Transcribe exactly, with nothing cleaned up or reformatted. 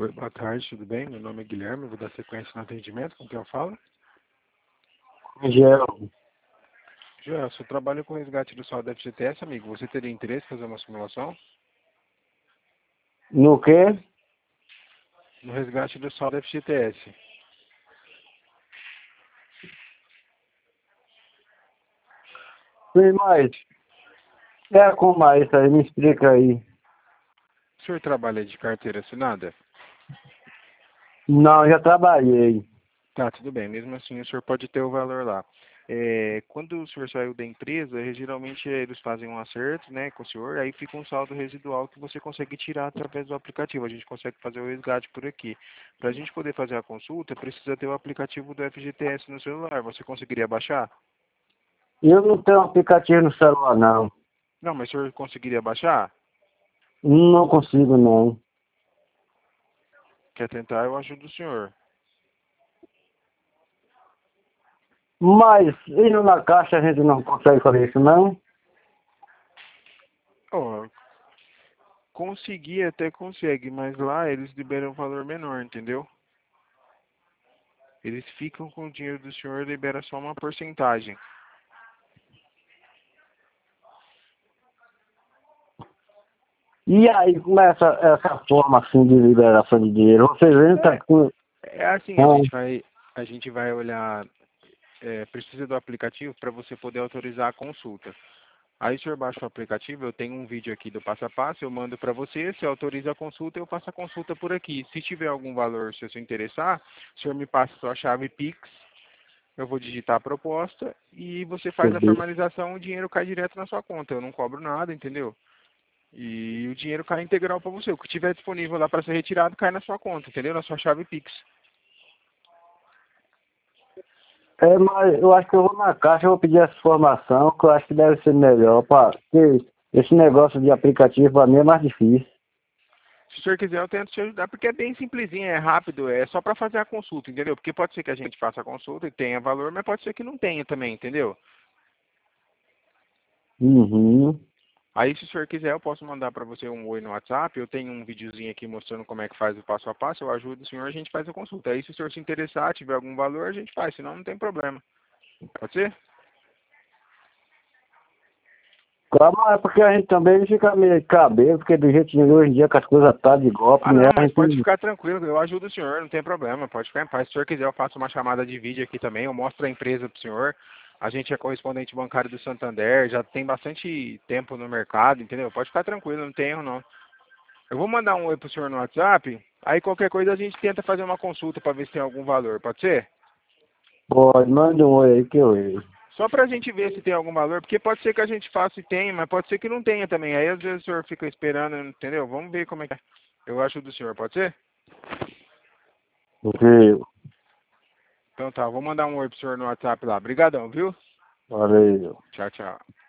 Oi, boa tarde, tudo bem? Meu nome é Guilherme, eu vou dar sequência no atendimento, com quem eu falo? Gel. Joel, se eu trabalho com resgate do saldo F G T S, amigo, você teria interesse em fazer uma simulação? No quê? No resgate do saldo F G T S. Sim, mas é como é isso aí? Me explica aí. O senhor trabalha de carteira assinada? Não, já trabalhei. Tá, tudo bem, mesmo assim o senhor pode ter o valor lá. É, quando o senhor saiu da empresa, eh, geralmente eles fazem um acerto, né, com o senhor, aí fica um saldo residual que você consegue tirar através do aplicativo. A gente consegue fazer o resgate por aqui. Para a gente poder fazer a consulta, precisa ter o aplicativo do F G T S no celular. Você conseguiria baixar? Eu não tenho aplicativo no celular, não. Não, mas o senhor conseguiria baixar? Não consigo, não. Quer tentar, eu ajudo o senhor. Mas indo na caixa a gente não consegue fazer isso, não? Ó, conseguir até consegue, mas lá eles liberam um valor menor, entendeu? Eles ficam com o dinheiro do senhor e libera só uma porcentagem. E aí, como é essa, essa forma assim de liberação de dinheiro? Você entra É, com... é assim, a Ah, gente vai, a gente vai olhar, é, precisa do aplicativo para você poder autorizar a consulta. Aí o senhor baixa o aplicativo, eu tenho um vídeo aqui do passo a passo, eu mando para você, se autoriza a consulta, eu faço a consulta por aqui. Se tiver algum valor, se o senhor interessar, o senhor me passa a sua chave Pix, eu vou digitar a proposta e você faz a entendi. formalização, o dinheiro cai direto na sua conta. Eu não cobro nada, entendeu? E o dinheiro cai integral para você. O que tiver disponível lá para ser retirado cai na sua conta, entendeu? Na sua chave Pix. É, mas eu acho que eu vou na caixa, eu vou pedir essa informação, que eu acho que deve ser melhor, pá. Porque esse negócio de aplicativo pra mim é mais difícil. Se o senhor quiser, eu tento te ajudar, porque é bem simplesinho, é rápido, é só para fazer a consulta, entendeu? Porque pode ser que a gente faça a consulta e tenha valor, mas pode ser que não tenha também, entendeu? Uhum. Aí, se o senhor quiser, eu posso mandar para você um oi no WhatsApp. Eu tenho um videozinho aqui mostrando como é que faz o passo a passo. Eu ajudo o senhor, a gente faz a consulta. Aí, se o senhor se interessar, tiver algum valor, a gente faz, senão não tem problema. Pode ser? Calma, é porque a gente também fica meio de cabelo, porque do jeito de hoje em dia que as coisas tá de golpe, Ah, né? não, A mas pode gente... ficar tranquilo, eu ajudo o senhor, não tem problema, pode ficar em paz. Se o senhor quiser, eu faço uma chamada de vídeo aqui também, eu mostro a empresa para o senhor. A gente é correspondente bancário do Santander, já tem bastante tempo no mercado, entendeu? Pode ficar tranquilo, não tem erro não. Eu vou mandar um oi pro senhor no WhatsApp, aí qualquer coisa a gente tenta fazer uma consulta para ver se tem algum valor, pode ser? Pode, manda um oi aí que eu vejo. Só pra gente ver se tem algum valor, porque pode ser que a gente faça e tenha, mas pode ser que não tenha também. Aí às vezes o senhor fica esperando, entendeu? Vamos ver como é que é. Eu ajudo o senhor, pode ser? Viu? Então tá, vou mandar um oi pro senhor no WhatsApp lá. Obrigadão, viu? Valeu. Tchau, tchau.